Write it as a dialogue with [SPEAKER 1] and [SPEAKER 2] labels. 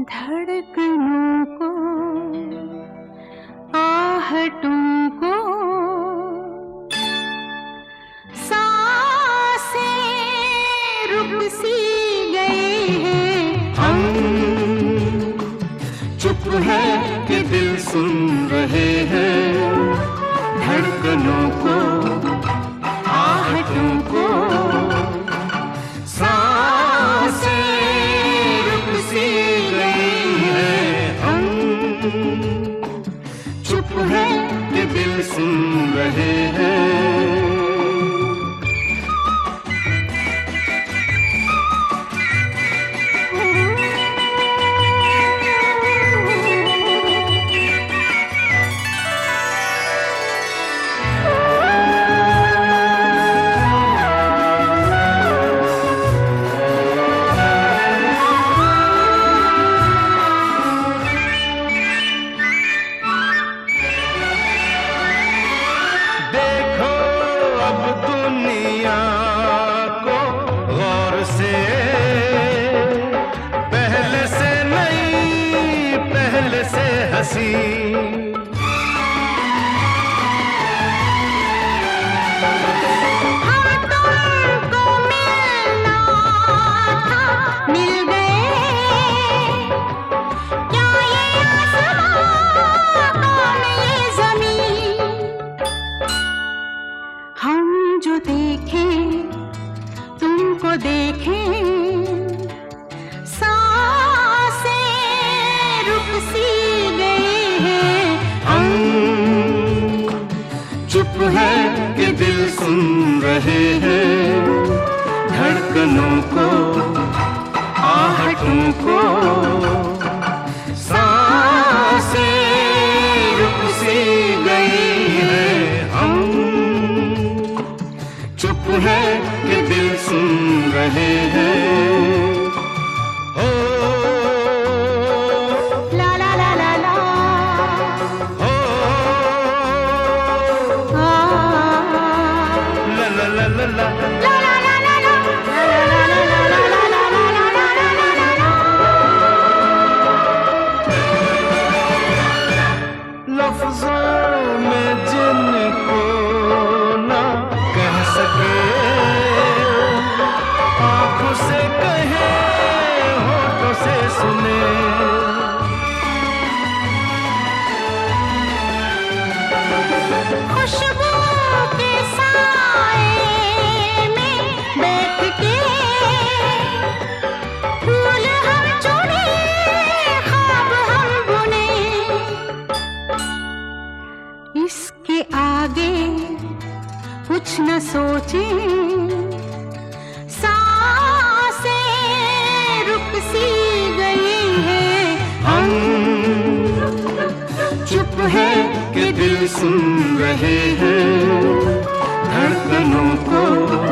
[SPEAKER 1] धड़कनों को, आहटों को, सांसें रुक सी गए हैं
[SPEAKER 2] हम। चुप है कि दिल सुन रहे हैं धड़कनों को, आहटों को, सांसें रुक सी गई हैं हम। चुप है कि दिल सुन रहे हैं। हंसी
[SPEAKER 1] हम तुमको मिलना था, मिल गए। क्या ये आसमां, कौन ये ज़मीं? हम जो देखें तुमको देखें, सांसें रुक सी गई हैं हम।
[SPEAKER 2] चुप है कि दिल सुन रहे हैं धड़कनों को, आहटों को, सांसें रुक सी गई हैं हम। चुप है कि दिल सुन रहे हैं। लफ्ज़ों में जिनको ना कह सके, आँखों से कहे, होठों से सुने।
[SPEAKER 1] खुशबू के साए में बैठ के फूल हम चुने, ख्वाब हम बुने। इसके आगे कुछ न सोचे, सांसें रुक सी गई हैं
[SPEAKER 2] हम। चुप है कि दिल सुन रहे हैं धड़कनों को,